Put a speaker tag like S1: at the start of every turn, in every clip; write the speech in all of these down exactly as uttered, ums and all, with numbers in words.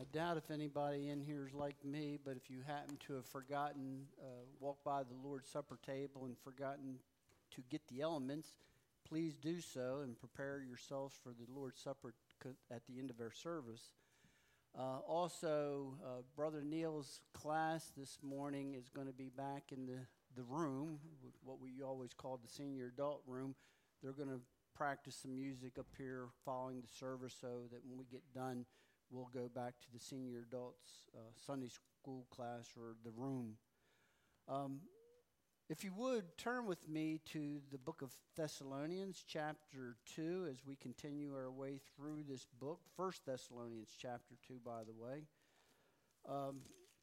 S1: doubt if anybody in here is like me, but if you happen to have forgotten, uh, walked by the Lord's Supper table and forgotten to get the elements, please do so and prepare yourselves for the Lord's Supper at the end of our service. Uh, also, uh, Brother Neil's class this morning is going to be back in the, the room, what we always call the senior adult room. They're going to practice some music up here following the service so that when we get done, we'll go back to the senior adults uh, Sunday school class or the room. Um, if you would, turn with me to the book of Thessalonians, chapter two, as we continue our way through this book. First Thessalonians, chapter two, by the way. Um,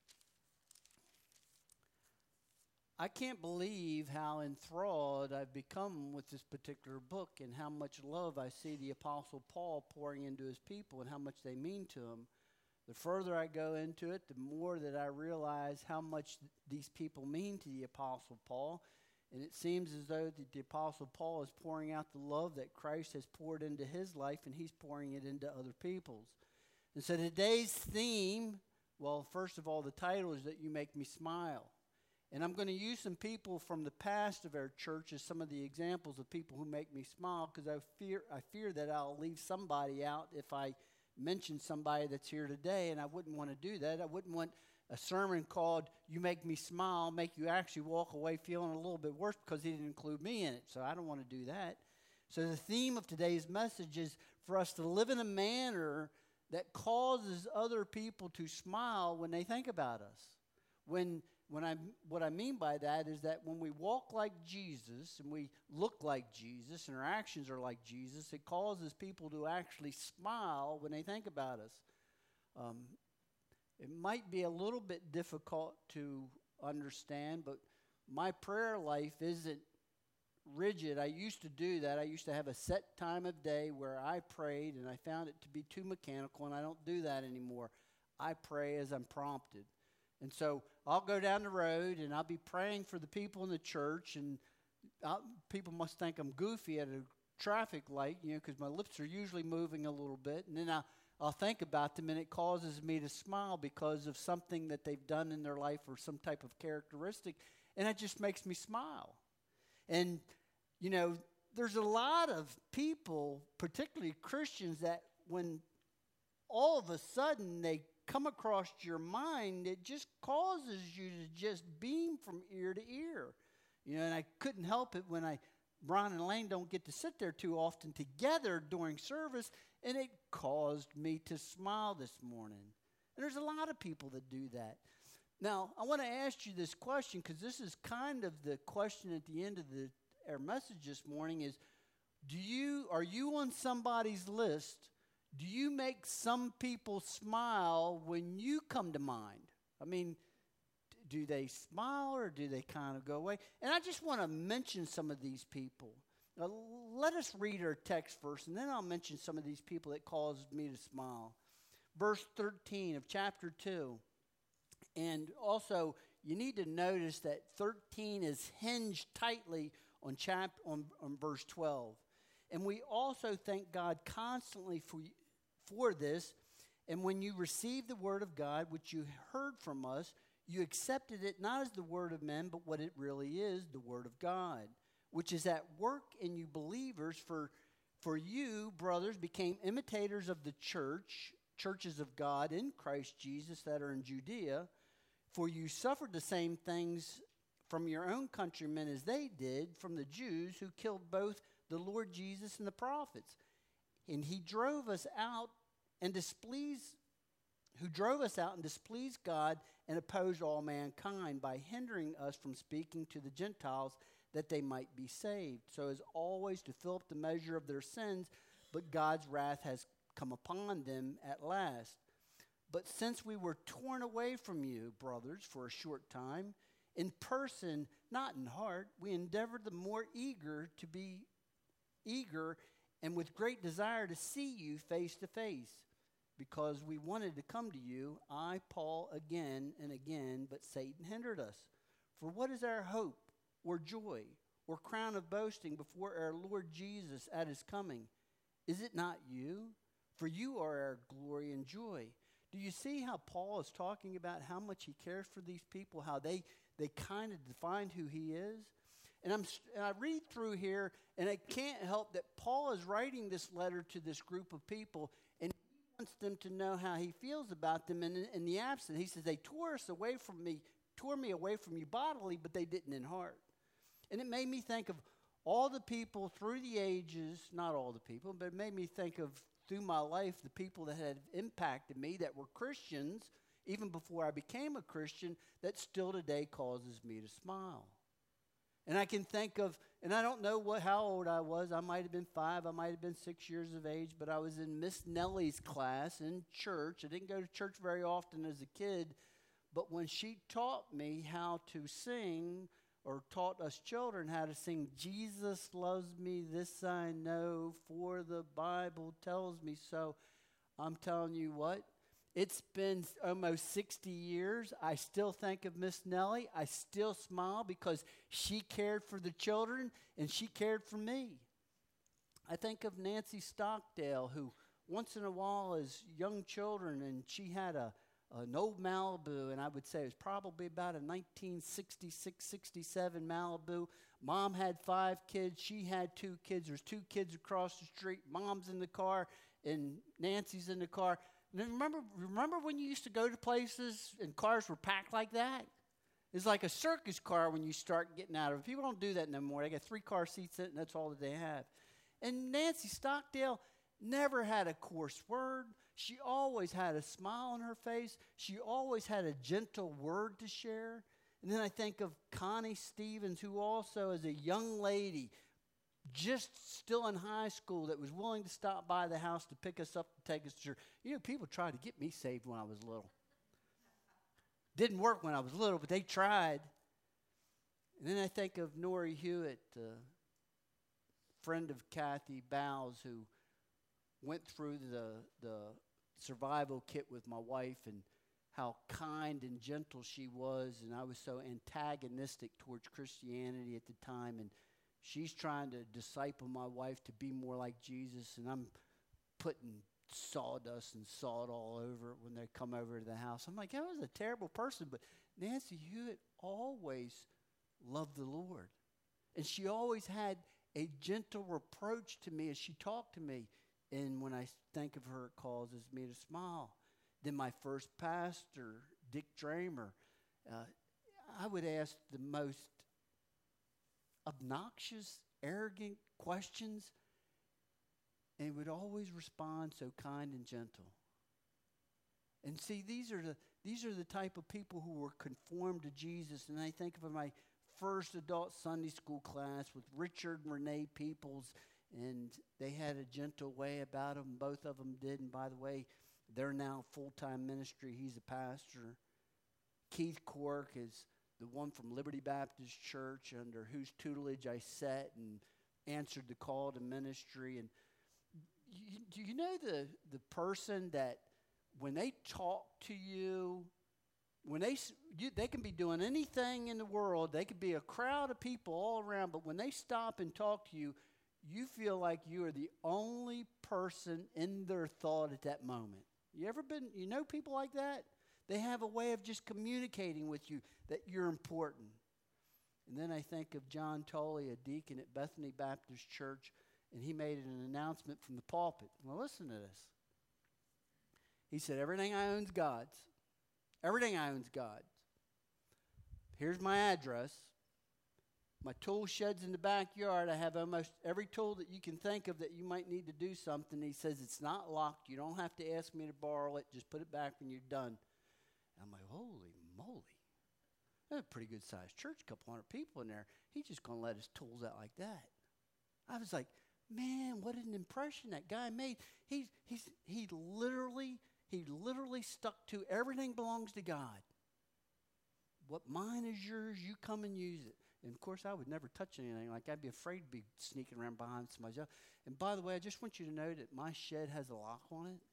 S1: I can't believe how enthralled I've become with this particular book and how much love I see the Apostle Paul pouring into his people and how much they mean to him. The further I go into it, the more that I realize how much th- these people mean to the Apostle Paul. And it seems as though that the Apostle Paul is pouring out the love that Christ has poured into his life, and he's pouring it into other people's. And so today's theme, well, first of all, the title is that you make me smile. And I'm going to use some people from the past of our church as some of the examples of people who make me smile, because I fear I fear that I'll leave somebody out if I mention somebody that's here today, and I wouldn't want to do that. I wouldn't want a sermon called "You Make Me Smile" make you actually walk away feeling a little bit worse because he didn't include me in it. So I don't want to do that. So the theme of today's message is for us to live in a manner that causes other people to smile when they think about us. When When I, what I mean by that is that when we walk like Jesus and we look like Jesus and our actions are like Jesus, it causes people to actually smile when they think about us. Um, it might be a little bit difficult to understand, but my prayer life isn't rigid. I used to do that. I used to have a set time of day where I prayed, and I found it to be too mechanical, and I don't do that anymore. I pray as I'm prompted. And so I'll go down the road and I'll be praying for the people in the church, and I'll, people must think I'm goofy at a traffic light, you know, because my lips are usually moving a little bit. And then I'll, I'll think about them, and it causes me to smile because of something that they've done in their life or some type of characteristic, and it just makes me smile. And, you know, there's a lot of people, particularly Christians, that when all of a sudden they come across your mind, it just causes you to just beam from ear to ear. You know, and I couldn't help it when I, Brian and Lane don't get to sit there too often together during service, and it caused me to smile this morning. And there's a lot of people that do that. Now, I want to ask you this question, because this is kind of the question at the end of the our message this morning is, do you, are you on somebody's list? Do you make some people smile when you come to mind? I mean, do they smile or do they kind of go away? And I just want to mention some of these people. Now, let us read our text first, and then I'll mention some of these people that caused me to smile. Verse thirteen of chapter two. And also, you need to notice that thirteen is hinged tightly on, chap- on, on verse twelve. And we also thank God constantly for for this, and when you received the word of God, which you heard from us, you accepted it not as the word of men, but what it really is, the word of God, which is at work in you believers. For, for you, brothers, became imitators of the church, churches of God in Christ Jesus that are in Judea, for you suffered the same things from your own countrymen as they did from the Jews who killed both the Lord Jesus and the prophets. And he drove us out and displeased, who drove us out and displeased God and opposed all mankind by hindering us from speaking to the Gentiles that they might be saved. So as always to fill up the measure of their sins, but God's wrath has come upon them at last. But since we were torn away from you, brothers, for a short time, in person, not in heart, we endeavored the more eager to be eager and with great desire to see you face to face, because we wanted to come to you, I, Paul, again and again, but Satan hindered us. For what is our hope or joy or crown of boasting before our Lord Jesus at his coming? Is it not you? For you are our glory and joy. Do you see how Paul is talking about how much he cares for these people, how they, they kind of defined who he is? And, I'm, and I read through here, and I can't help that Paul is writing this letter to this group of people, and he wants them to know how he feels about them in, in the absence. He says, they tore us away from me, tore me away from you bodily, but they didn't in heart. And it made me think of all the people through the ages, not all the people, but it made me think of through my life the people that had impacted me that were Christians, even before I became a Christian, that still today causes me to smile. And I can think of, and I don't know what how old I was. I might have been five. I might have been six years of age. But I was in Miss Nellie's class in church. I didn't go to church very often as a kid. But when she taught me how to sing, or taught us children how to sing, Jesus loves me, this I know, for the Bible tells me so. I'm telling you what, it's been almost sixty years. I still think of Miss Nellie. I still smile because she cared for the children and she cared for me. I think of Nancy Stockdale, who once in a while as young children, and she had a an old Malibu, and I would say it was probably about a nineteen sixty-six, sixty-seven Malibu. Mom had five kids. She had two kids. There's two kids across the street. Mom's in the car, and Nancy's in the car. And then remember, remember when you used to go to places and cars were packed like that? It's like a circus car when you start getting out of it. People don't do that no more. They got three car seats in it, and that's all that they have. And Nancy Stockdale never had a coarse word. She always had a smile on her face. She always had a gentle word to share. And then I think of Connie Stevens, who also, as a young lady, just still in high school, that was willing to stop by the house to pick us up and take us to church. You know, people tried to get me saved when I was little. Didn't work when I was little, but they tried. And then I think of Nori Hewitt, a friend of Kathy Bowles, who went through the, the survival kit with my wife, and how kind and gentle she was, and I was so antagonistic towards Christianity at the time, and she's trying to disciple my wife to be more like Jesus, and I'm putting sawdust and salt all over it when they come over to the house. I'm like, that was a terrible person, but Nancy Hewitt always loved the Lord, and she always had a gentle reproach to me as she talked to me. And when I think of her, it causes me to smile. Then my first pastor, Dick Dramer, uh, I would ask the most obnoxious, arrogant questions, and he would always respond so kind and gentle. And see, these are the these are the type of people who were conformed to Jesus. And I think of my first adult Sunday school class with Richard and Renee Peoples. And they had a gentle way about them. Both of them did. And by the way, they're now full-time ministry. He's a pastor. Keith Cork is the one from Liberty Baptist Church, under whose tutelage I sat and answered the call to ministry. And you, do you know the, the person that when they talk to you, when they you, they can be doing anything in the world, they could be a crowd of people all around, but when they stop and talk to you, you feel like you are the only person in their thought at that moment. You ever been, you know people like that? They have a way of just communicating with you that you're important. And then I think of John Tolley, a deacon at Bethany Baptist Church, and he made an announcement from the pulpit. Well, listen to this. He said, everything I own is God's. Everything I own is God's. Here's my address. My tool shed's in the backyard. I have almost every tool that you can think of that you might need to do something. He says, it's not locked. You don't have to ask me to borrow it. Just put it back when you're done. And I'm like, holy moly. That's a pretty good-sized church, a couple hundred people in there. He's just going to let his tools out like that. I was like, man, what an impression that guy made. He's, he's, he literally, he literally stuck to everything belongs to God. What mine is yours, you come and use it. And, of course, I would never touch anything. Like, I'd be afraid to be sneaking around behind somebody else. And, by the way, I just want you to know that my shed has a lock on it.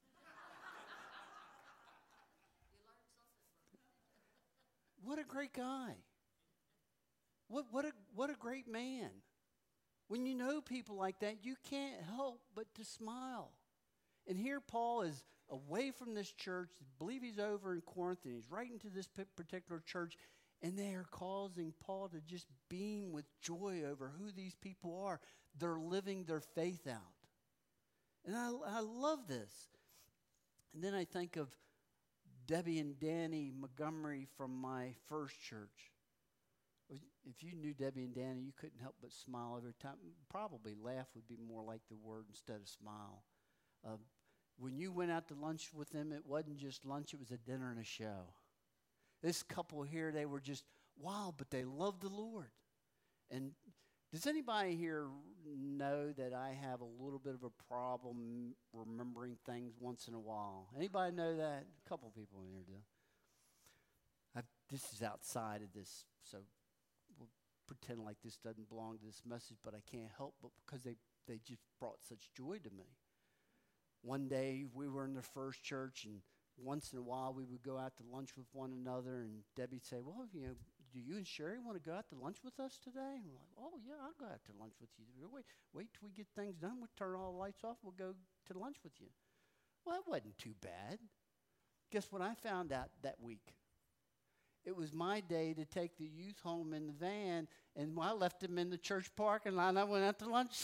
S1: What a great guy. What, what, a, what a great man. When you know people like that, you can't help but to smile. And here Paul is away from this church. I believe he's over in Corinth, and he's writing to this particular church, and they are causing Paul to just beam with joy over who these people are. They're living their faith out. And I, I love this. And then I think of Debbie and Danny Montgomery from my first church. If you knew Debbie and Danny, you couldn't help but smile every time. Probably laugh would be more like the word instead of smile. Uh, when you went out to lunch with them, it wasn't just lunch, it was a dinner and a show. This couple here, they were just, wow, but they loved the Lord. And does anybody here know that I have a little bit of a problem remembering things once in a while? Anybody know that? A couple people in here do. I've, this is outside of this, so we'll pretend like this doesn't belong to this message, but I can't help but because they, they just brought such joy to me. One day we were in the first church, and once in a while we would go out to lunch with one another, and Debbie'd say, well, you know, do you and Sherry want to go out to lunch with us today? And we're like, oh, yeah, I'll go out to lunch with you. Wait, wait till we get things done. We'll turn all the lights off. We'll go to lunch with you. Well, that wasn't too bad. Guess what I found out that week? It was my day to take the youth home in the van, and I left them in the church parking lot, and I went out to lunch.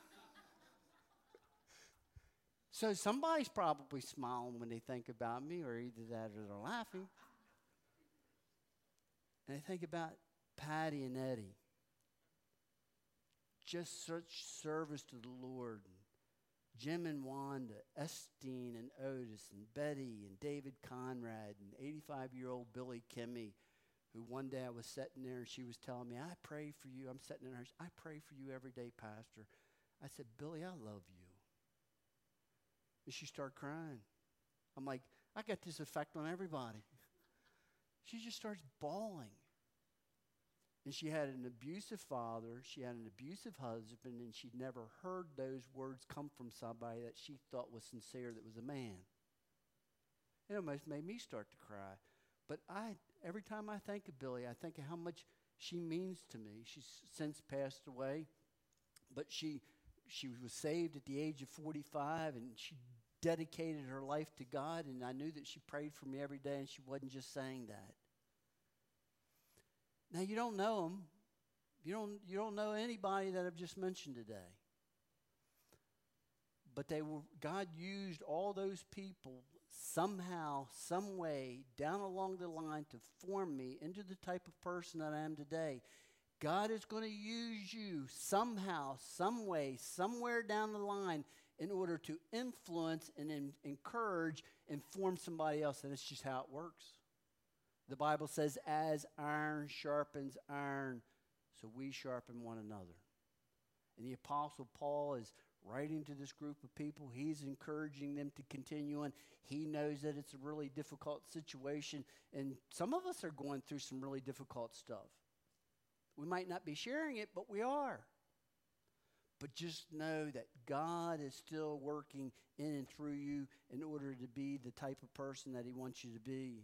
S1: So somebody's probably smiling when they think about me, or either that or they're laughing. And I think about Patty and Eddie. Just such service to the Lord. Jim and Wanda, Estine and Otis, and Betty and David Conrad, and eighty-five-year-old Billy Kimmy, who one day I was sitting there and she was telling me, I pray for you. I'm sitting in her, I pray for you every day, Pastor. I said, Billy, I love you. And she started crying. I'm like, I got this effect on everybody. She just starts bawling. And she had an abusive father, she had an abusive husband, and she'd never heard those words come from somebody that she thought was sincere, that was a man. It almost made me start to cry. But I, every time I think of Billy, I think of how much she means to me. She's since passed away, but she she was saved at the age of forty-five, and she dedicated her life to God, and I knew that she prayed for me every day, and she wasn't just saying that. Now, you don't know them. You don't, you don't know anybody that I've just mentioned today. But they were, God used all those people somehow, some way, down along the line to form me into the type of person that I am today. God is going to use you somehow, some way, somewhere down the line in order to influence and in, encourage and form somebody else. And it's just how it works. The Bible says, as iron sharpens iron, so we sharpen one another. And the Apostle Paul is writing to this group of people. He's encouraging them to continue on. He knows that it's a really difficult situation, and some of us are going through some really difficult stuff. We might not be sharing it, but we are. But just know that God is still working in and through you in order to be the type of person that he wants you to be.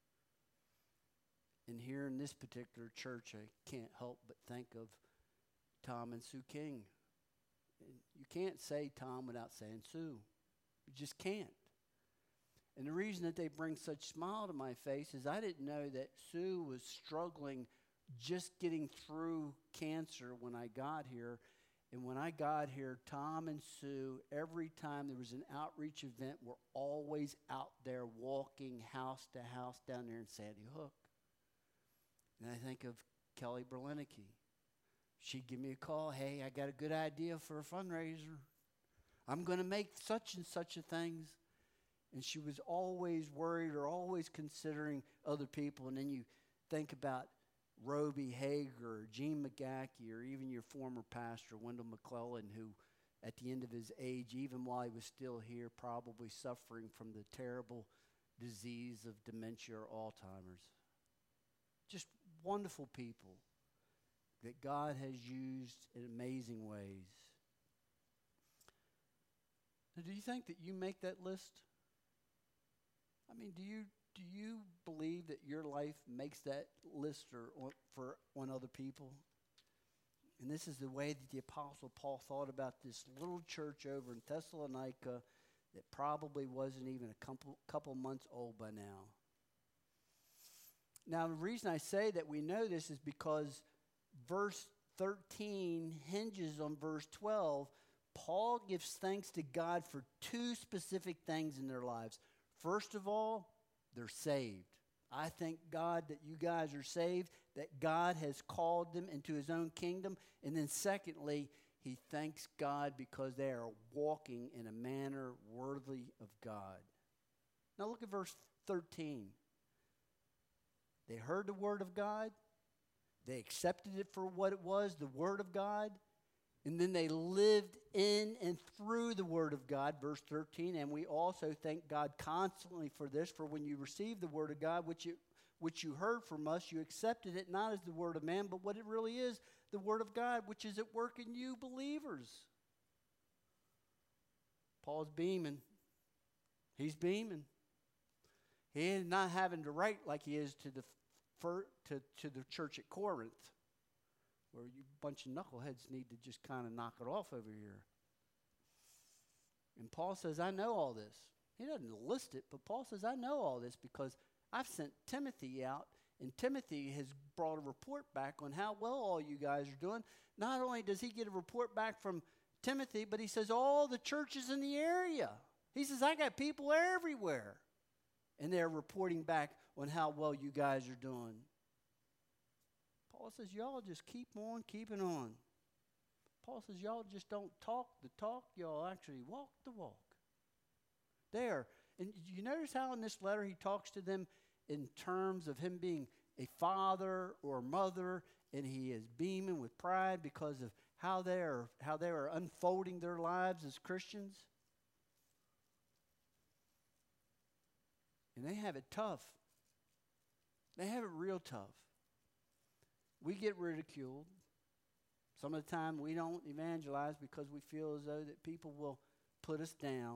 S1: And here in this particular church, I can't help but think of Tom and Sue King. And you can't say Tom without saying Sue. You just can't. And the reason that they bring such smile to my face is I didn't know that Sue was struggling just getting through cancer when I got here. And when I got here, Tom and Sue, every time there was an outreach event, were always out there walking house to house down there in Sandy Hook. And I think of Kelly Berlinicki. She'd give me a call. Hey, I got a good idea for a fundraiser. I'm going to make such and such a things. And she was always worried or always considering other people. And then you think about Roby Hager, or Gene McGackey, or even your former pastor, Wendell McClellan, who at the end of his age, even while he was still here, probably suffering from the terrible disease of dementia or Alzheimer's. Just wonderful people that God has used in amazing ways. Now, do you think that you make that list? I mean, do you do you believe that your life makes that list or, or for on other people? And this is the way that the Apostle Paul thought about this little church over in Thessalonica that probably wasn't even a couple, couple months old by now. Now, the reason I say that we know this is because verse thirteen hinges on verse twelve. Paul gives thanks to God for two specific things in their lives. First of all, they're saved. I thank God that you guys are saved, that God has called them into his own kingdom. And then secondly, he thanks God because they are walking in a manner worthy of God. Now look at verse thirteen. They heard the word of God. They accepted it for what it was, the word of God. And then they lived in and through the word of God, verse thirteen. And we also thank God constantly for this, for when you received the word of God, which you, which you heard from us, you accepted it not as the word of man, but what it really is, the word of God, which is at work in you believers. Paul's beaming. He's beaming. He is not having to write like he is to the for, to, to the church at Corinth, where you bunch of knuckleheads need to just kind of knock it off over here. And Paul says, I know all this. He doesn't list it, but Paul says, I know all this because I've sent Timothy out, and Timothy has brought a report back on how well all you guys are doing. Not only does he get a report back from Timothy, but he says all the churches in the area. He says, I got people everywhere. And they're reporting back on how well you guys are doing. Paul says, y'all just keep on keeping on. Paul says, y'all just don't talk the talk, y'all actually walk the walk. There. And you notice how in this letter he talks to them in terms of him being a father or mother, and he is beaming with pride because of how they are, how they are unfolding their lives as Christians. And they have it tough. They have it real tough. We get ridiculed. Some of the time we don't evangelize because we feel as though that people will put us down.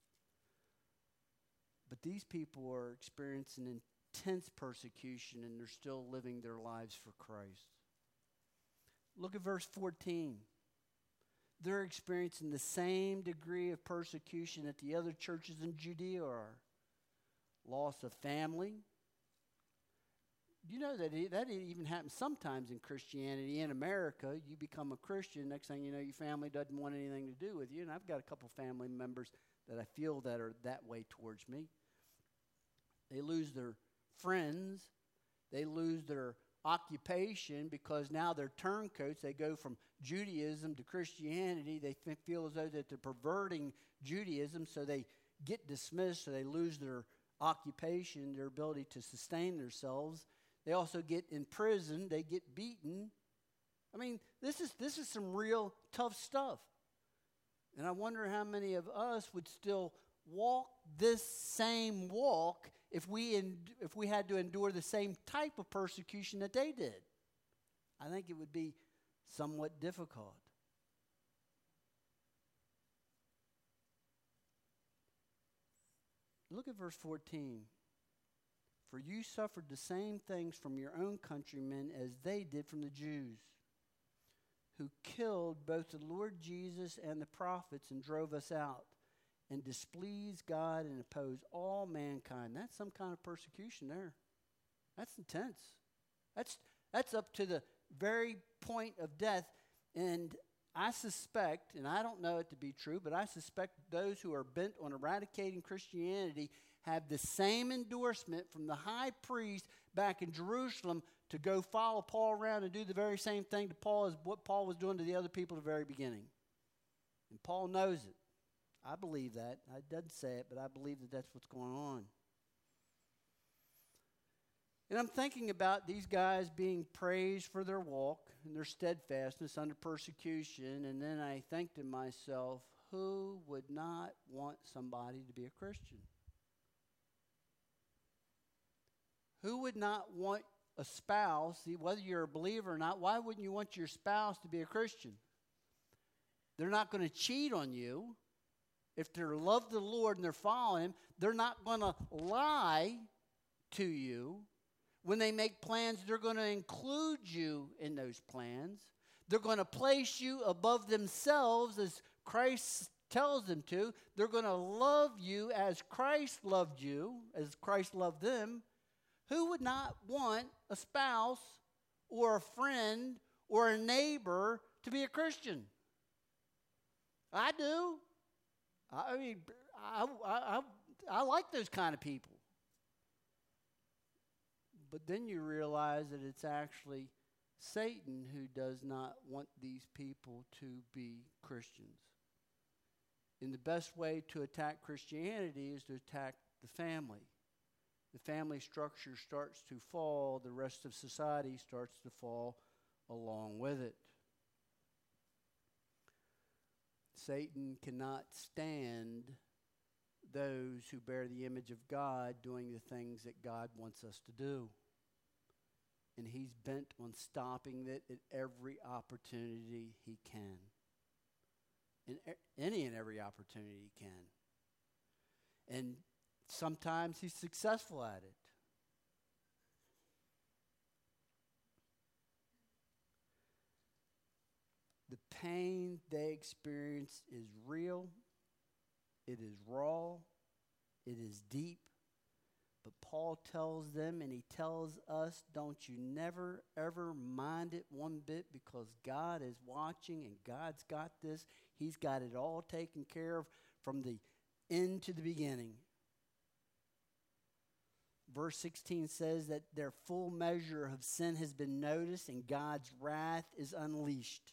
S1: But these people are experiencing intense persecution and they're still living their lives for Christ. Look at verse fourteen. They're experiencing the same degree of persecution that the other churches in Judea are. Loss of family. You know that it, that even happens sometimes in Christianity. In America, you become a Christian, next thing you know, your family doesn't want anything to do with you. And I've got a couple family members that I feel that are that way towards me. They lose their friends. They lose their occupation because now they're turncoats. They go from Judaism to Christianity. They f- feel as though that they're perverting Judaism, so they get dismissed, so they lose their occupation, their ability to sustain themselves. They also get in prison. They get beaten. I mean, this is this is some real tough stuff. And I wonder how many of us would still walk this same walk if we en- if we had to endure the same type of persecution that they did. I think it would be somewhat difficult. Look at verse fourteen. For you suffered the same things from your own countrymen as they did from the Jews, who killed both the Lord Jesus and the prophets and drove us out, and displeased God and opposed all mankind. That's some kind of persecution there. That's intense. That's that's up to the very point of death. And I suspect, and I don't know it to be true, but I suspect those who are bent on eradicating Christianity have the same endorsement from the high priest back in Jerusalem to go follow Paul around and do the very same thing to Paul as what Paul was doing to the other people at the very beginning. And Paul knows it. I believe that. I doesn't say it, but I believe that that's what's going on. And I'm thinking about these guys being praised for their walk and their steadfastness under persecution, and then I think to myself, who would not want somebody to be a Christian? Who would not want a spouse, whether you're a believer or not, why wouldn't you want your spouse to be a Christian? They're not going to cheat on you. If they love the Lord and they're following Him, they're not going to lie to you. When they make plans, they're going to include you in those plans. They're going to place you above themselves as Christ tells them to. They're going to love you as Christ loved you, as Christ loved them. Who would not want a spouse or a friend or a neighbor to be a Christian? I do. I mean, I, I, I, I like those kind of people. But then you realize that it's actually Satan who does not want these people to be Christians. And the best way to attack Christianity is to attack the family. The family structure starts to fall, the rest of society starts to fall along with it. Satan cannot stand those who bear the image of God doing the things that God wants us to do. And he's bent on stopping it at every opportunity he can. In any and every opportunity he can. And sometimes he's successful at it. The pain they experience is real, it is raw, it is deep. But Paul tells them, and he tells us, don't you never, ever mind it one bit, because God is watching and God's got this. He's got it all taken care of from the end to the beginning. Verse sixteen says that their full measure of sin has been noticed and God's wrath is unleashed.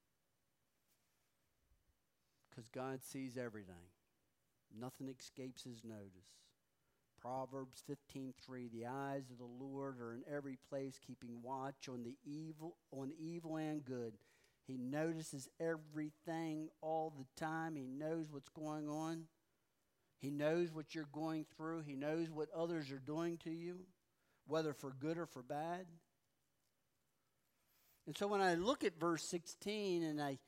S1: Because God sees everything. Nothing escapes his notice. Proverbs fifteen three, the eyes of the Lord are in every place, keeping watch on the evil, on evil and good. He notices everything all the time. He knows what's going on. He knows what you're going through. He knows what others are doing to you, whether for good or for bad. And so when I look at verse sixteen and I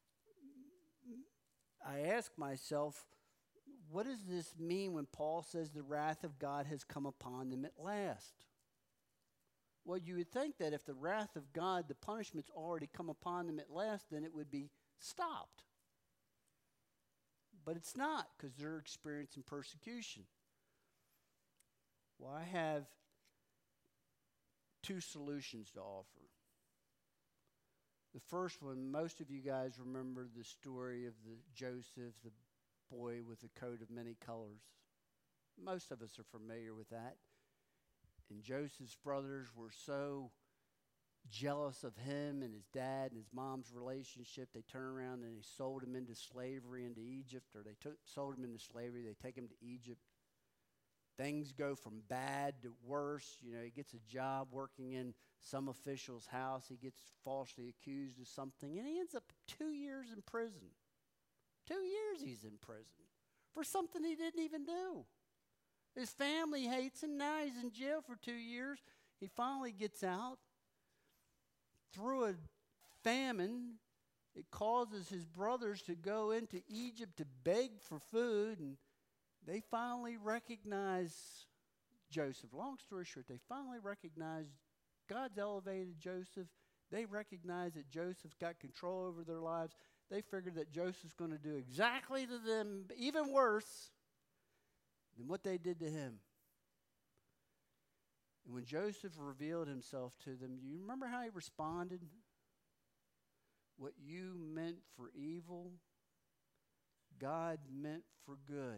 S1: I ask myself, what does this mean when Paul says the wrath of God has come upon them at last? Well, you would think that if the wrath of God, the punishment's already come upon them at last, then it would be stopped. But it's not, because they're experiencing persecution. Well, I have two solutions to offer. The first one, most of you guys remember the story of the Joseph, the boy with a coat of many colors. Most of us are familiar with that. And Joseph's brothers were so jealous of him and his dad and his mom's relationship, they turned around and they sold him into slavery into Egypt, or they took, sold him into slavery, they take him to Egypt. Things go from bad to worse. You know, he gets a job working in some official's house. He gets falsely accused of something, and he ends up two years in prison. Two years he's in prison for something he didn't even do. His family hates him. Now he's in jail for two years. He finally gets out. Through a famine, it causes his brothers to go into Egypt to beg for food, and they finally recognize Joseph. Long story short, they finally recognize God's elevated Joseph. They recognize that Joseph's got control over their lives. They figured that Joseph's going to do exactly to them, even worse than what they did to him. And when Joseph revealed himself to them, you remember how he responded? What you meant for evil, God meant for good.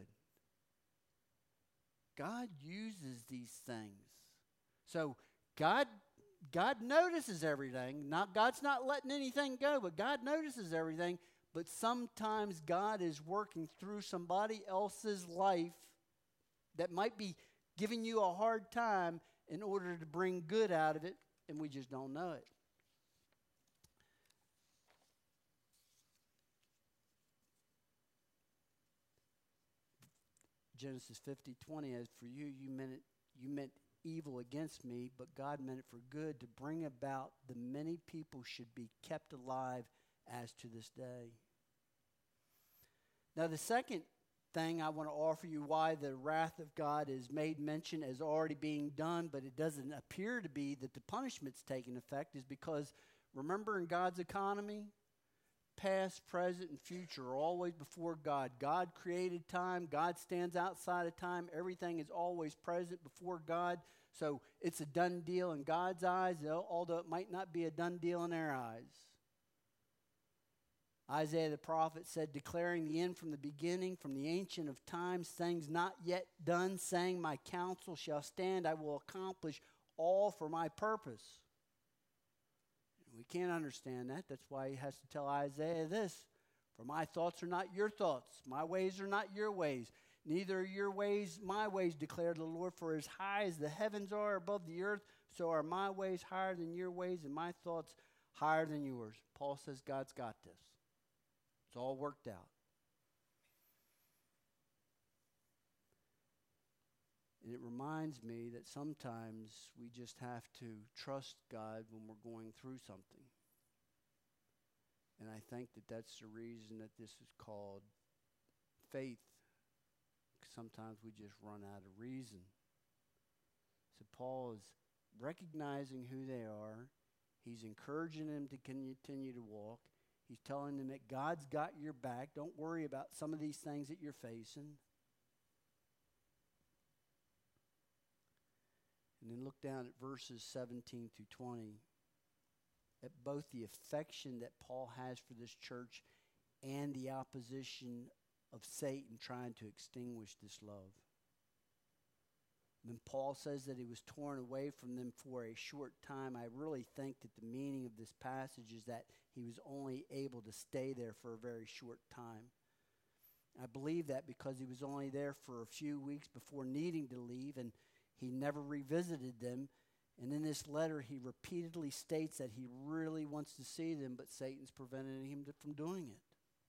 S1: God uses these things. So God God notices everything. Not God's not letting anything go, but God notices everything. But sometimes God is working through somebody else's life that might be giving you a hard time in order to bring good out of it, and we just don't know it. Genesis fifty twenty, as for you, you meant it, you meant evil against me, but God meant it for good, to bring about the many people should be kept alive as to this day. Now, the second thing I want to offer you, why the wrath of God is made mention as already being done, but it doesn't appear to be that the punishment's taking effect, is because, remember in God's economy, past, present, and future are always before God. God created time. God stands outside of time. Everything is always present before God. So it's a done deal in God's eyes, although it might not be a done deal in our eyes. Isaiah the prophet said, declaring the end from the beginning, from the ancient of times, things not yet done, saying, my counsel shall stand, I will accomplish all for my purpose. We can't understand that. That's why he has to tell Isaiah this, for my thoughts are not your thoughts, my ways are not your ways. Neither are your ways my ways, declared the Lord, for as high as the heavens are above the earth, so are my ways higher than your ways, and my thoughts higher than yours. Paul says God's got this. It's all worked out. And it reminds me that sometimes we just have to trust God when we're going through something. And I think that that's the reason that this is called faith. Sometimes we just run out of reason. So Paul is recognizing who they are. He's encouraging them to continue to walk. He's telling them that God's got your back. Don't worry about some of these things that you're facing. And then look down at verses seventeen through twenty. At both the affection that Paul has for this church and the opposition of Satan trying to extinguish this love. When Paul says that he was torn away from them for a short time, I really think that the meaning of this passage is that he was only able to stay there for a very short time. I believe that because he was only there for a few weeks before needing to leave, and he never revisited them. And in this letter, he repeatedly states that he really wants to see them, but Satan's preventing him to, from doing it.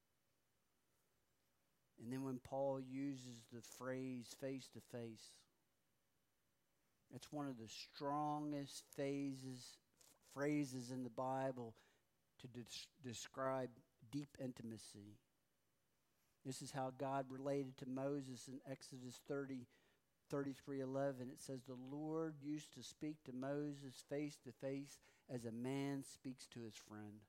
S1: And then when Paul uses the phrase face to face, it's one of the strongest phases, phrases in the Bible to des- describe deep intimacy. This is how God related to Moses in Exodus thirty, thirty-three eleven. It says, the Lord used to speak to Moses face to face as a man speaks to his friend.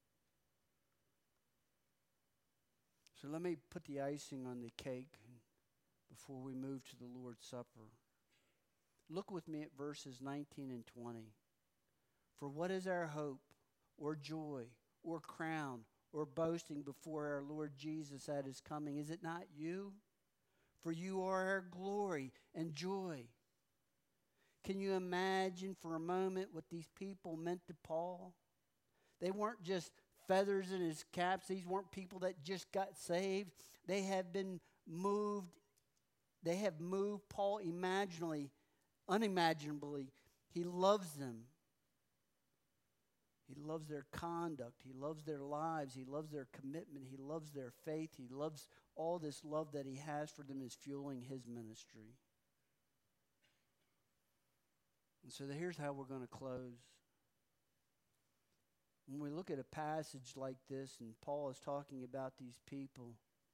S1: So let me put the icing on the cake before we move to the Lord's Supper. Look with me at verses nineteen and twenty. For what is our hope, or joy, or crown, or boasting before our Lord Jesus at his coming? Is it not you? For you are our glory and joy. Can you imagine for a moment what these people meant to Paul? They weren't just feathers in his caps. These weren't people that just got saved. They have been moved. They have moved Paul imaginably, unimaginably. He loves them. He loves their conduct. He loves their lives. He loves their commitment. He loves their faith. He loves all this love that he has for them is fueling his ministry. And so here's how we're going to close. When we look at a passage like this, and Paul is talking about these people,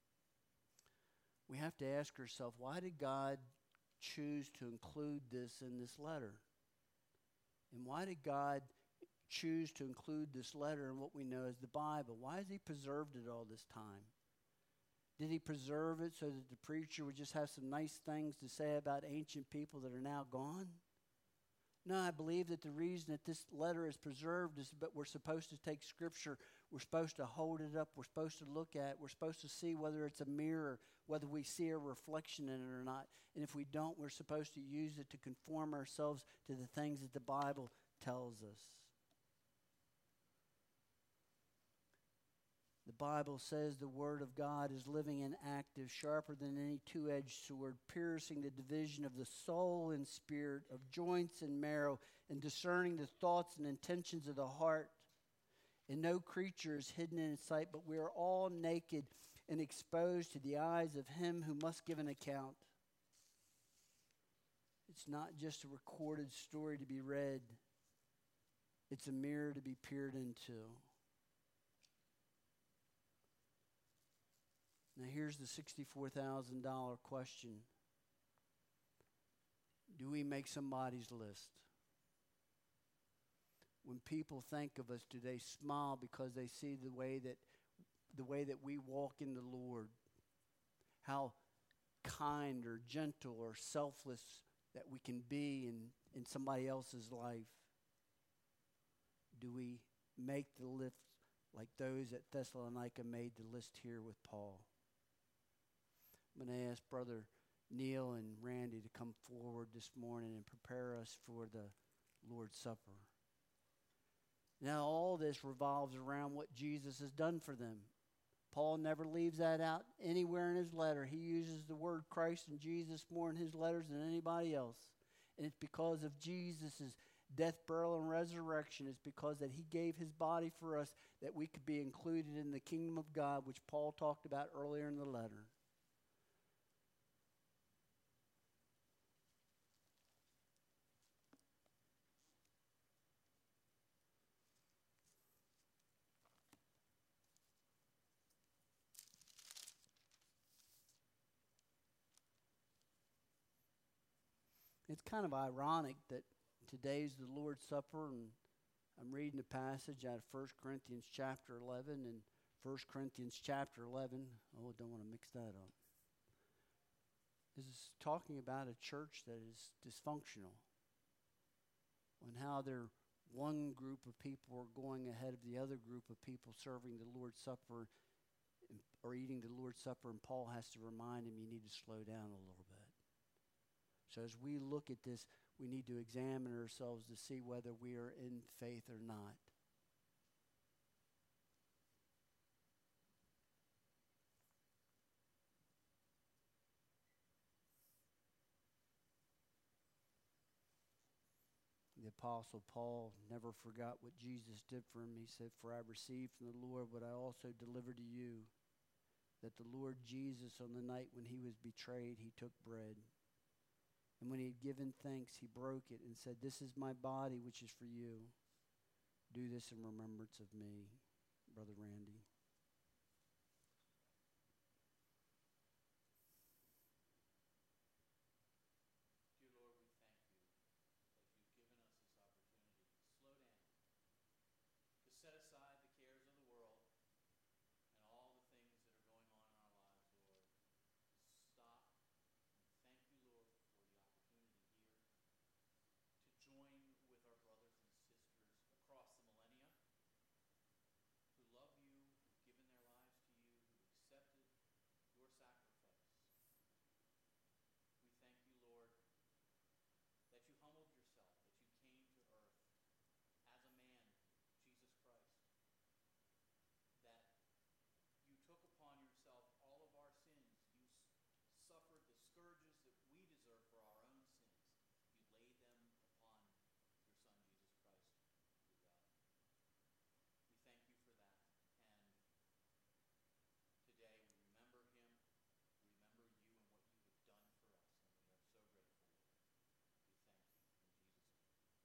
S1: we have to ask ourselves, why did God choose to include this in this letter? And why did God choose to include this letter in what we know as the Bible? Why has he preserved it all this time? Did he preserve it so that the preacher would just have some nice things to say about ancient people that are now gone? No, I believe that the reason that this letter is preserved is that we're supposed to take Scripture, we're supposed to hold it up, we're supposed to look at it, we're supposed to see whether it's a mirror, whether we see a reflection in it or not. And if we don't, we're supposed to use it to conform ourselves to the things that the Bible tells us. The Bible says the Word of God is living and active, sharper than any two-edged sword, piercing the division of the soul and spirit, of joints and marrow, and discerning the thoughts and intentions of the heart. And no creature is hidden in its sight, but we are all naked and exposed to the eyes of him who must give an account. It's not just a recorded story to be read. It's a mirror to be peered into. Now here's the sixty-four thousand dollars question. Do we make somebody's list? When people think of us, do they smile because they see the way that the way that we walk in the Lord, how kind or gentle or selfless that we can be in, in somebody else's life? Do we make the list like those at Thessalonica made the list here with Paul? I'm going to ask Brother Neil and Randy to come forward this morning and prepare us for the Lord's Supper. Now, all this revolves around what Jesus has done for them. Paul never leaves that out anywhere in his letter. He uses the word Christ and Jesus more in his letters than anybody else. And it's because of Jesus' death, burial, and resurrection. It's because that he gave his body for us that we could be included in the kingdom of God, which Paul talked about earlier in the letter. It's kind of ironic that today's the Lord's Supper, and I'm reading a passage out of First Corinthians chapter eleven, and First Corinthians chapter eleven, oh, I don't want to mix that up. This is talking about a church that is dysfunctional, and how their one group of people are going ahead of the other group of people serving the Lord's Supper or eating the Lord's Supper, and Paul has to remind them, you need to slow down a little bit. So as we look at this, we need to examine ourselves to see whether we are in faith or not. The Apostle Paul never forgot what Jesus did for him. He said, "For I received from the Lord what I also delivered to you, that the Lord Jesus, on the night when he was betrayed, he took bread. And when he had given thanks, he broke it and said, 'This is my body, which is for you. Do this in remembrance of me.'" Brother Randy.
S2: Dear Lord, we thank you that you've given us this opportunity to slow down, to set aside the cares of the world and all the things that are going on in our lives, Lord. Stop and thank you, Lord, for the opportunity here to join with our brothers and sisters across the millennia who love you, who've given their lives to you, who've accepted your sacrifice. We thank you, Lord, that you humbled yourself, that you came to earth as a man, Jesus Christ, that you took upon yourself all of our sins. You s- suffered the scourges that we deserve for our own sins. You laid them upon your Son, Jesus Christ, your God. We thank you for that. And today we remember him, we remember you and what you have done for us, and we are so grateful, Lord. We thank you in Jesus' name.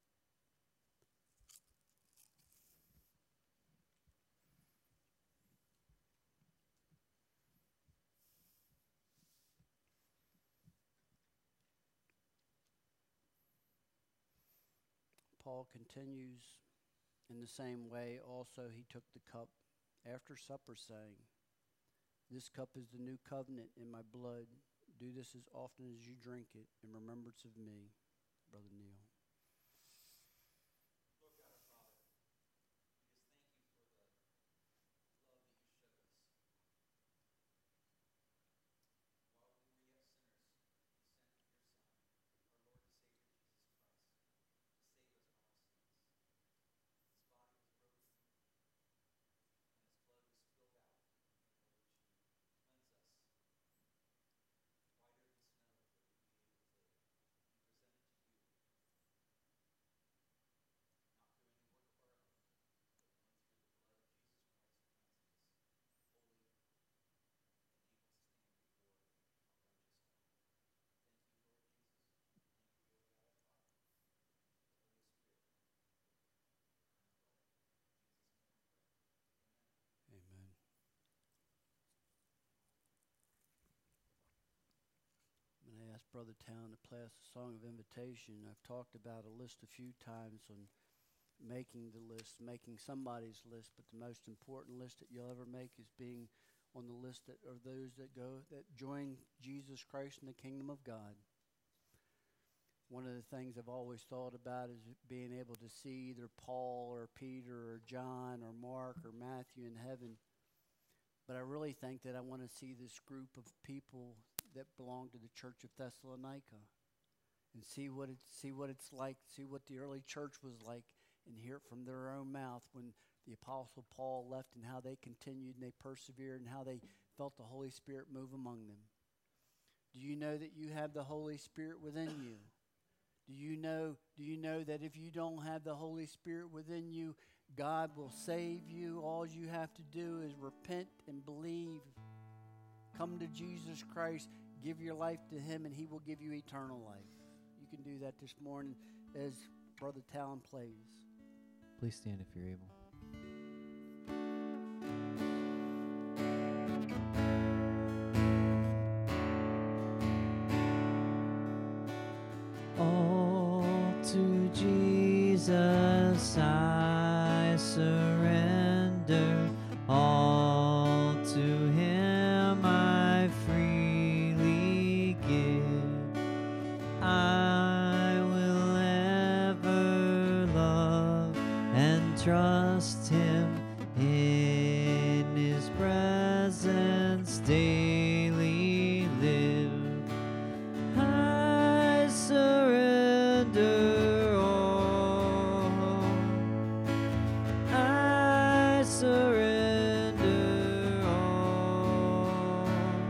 S1: Paul continues in the same way. Also, he took the cup after supper, saying, "This cup is the new covenant in my blood. Do this as often as you drink it in remembrance of me." Brother Neil.
S2: Lord God, our Father, we just thank you for the love that you showed us. While we were yet sinners, you sent your Son, our Lord and Savior Jesus Christ, to save us from our sins. His body was broken, and his blood was spilled out in order to cleanse us whiter than snow, that we'd be able to be presented to you, not through any work of our own, but only through the blood of Jesus Christ cleansing us, holy and able to stand before a righteous God. Thank you, Lord Jesus. Thank you, Lord God, our Father. Thank you for the Holy Spirit. And our God. In Jesus' name we pray. Amen.
S1: Amen. I'm going to ask Brother Town to play us a song of invitation. I've talked about a list a few times on making the list, making somebody's list, but the most important list that you'll ever make is being on the list that are those that go that join Jesus Christ in the kingdom of God. One of the things I've always thought about is being able to see either Paul or Peter or John or Mark or Matthew in heaven. But I really think that I want to see this group of people that belong to the Church of Thessalonica and see what it, see what it's like, see what the early church was like, and hear it from their own mouth when the Apostle Paul left and how they continued and they persevered and how they felt the Holy Spirit move among them. Do you know that you have the Holy Spirit within you? Do you know, do you know that if you don't have the Holy Spirit within you, God will save you? All you have to do is repent and believe. Come to Jesus Christ, give your life to Him, and He will give you eternal life. You can do that this morning as Brother Talon plays.
S3: Please stand if you're able. All to Jesus I surrender, all to Him I freely give. I will ever love and trust Him, in His presence daily live. I surrender all. I surrender all.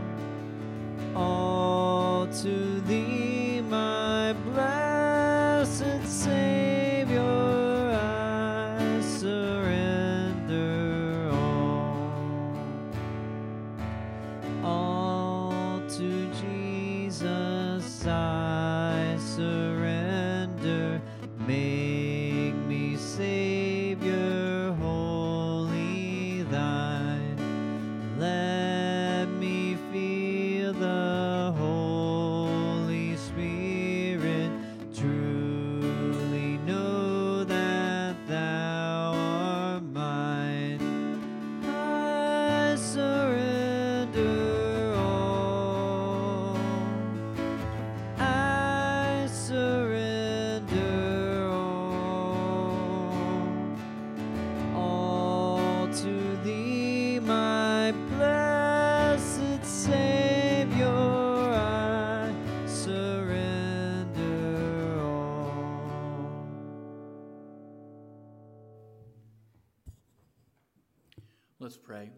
S3: All to Thee, my blessed Savior, I surrender all. All to Jesus I surrender. Make me Savior, wholly Thine. Let me feel the Holy Spirit. Truly know that Thou art mine. I surrender all. I surrender all. All to Thee, my blessed Savior, I surrender all.
S2: Let's pray.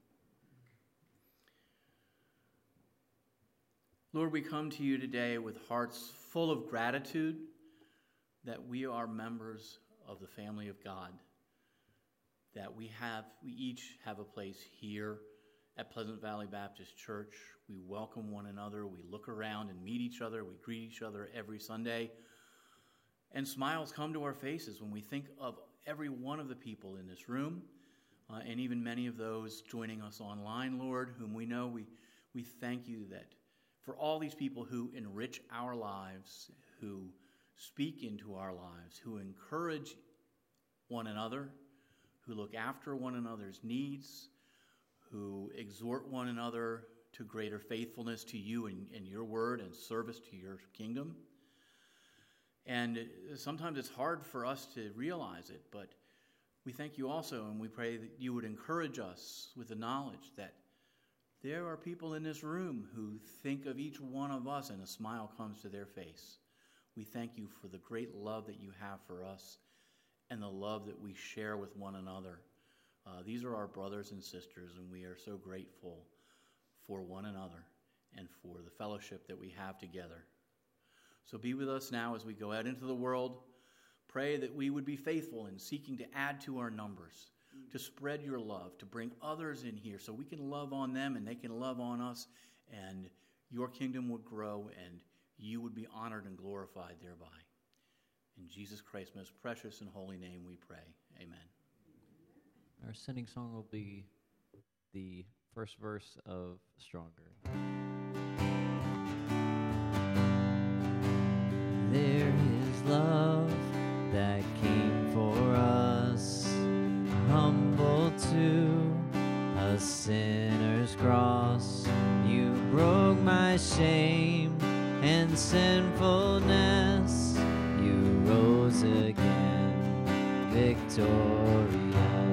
S2: Lord, we come to you today with hearts full of gratitude that we are members of the family of God, that we have, we each have a place here at Pleasant Valley Baptist Church. We welcome one another. We look around and meet each other. We greet each other every Sunday. And smiles come to our faces when we think of every one of the people in this room, uh, and even many of those joining us online, Lord, whom we know. We, we thank you that for all these people who enrich our lives, who speak into our lives, who encourage one another, who look after one another's needs, who exhort one another to greater faithfulness to you and, and your word and service to your kingdom. And sometimes it's hard for us to realize it, but we thank you also, and we pray that you would encourage us with the knowledge that there are people in this room who think of each one of us and a smile comes to their face. We thank you for the great love that you have for us and the love that we share with one another. Uh, these are our brothers and sisters, and we are so grateful for one another and for the fellowship that we have together. So be with us now as we go out into the world. Pray that we would be faithful in seeking to add to our numbers, to spread your love, to bring others in here so we can love on them and they can love on us, and your kingdom would grow and you would be honored and glorified thereby. In Jesus Christ's most precious and holy name we pray. Amen.
S3: Our sending song will be the first verse of Stronger. There is love that came for us. sinfulness, you rose again, victorious.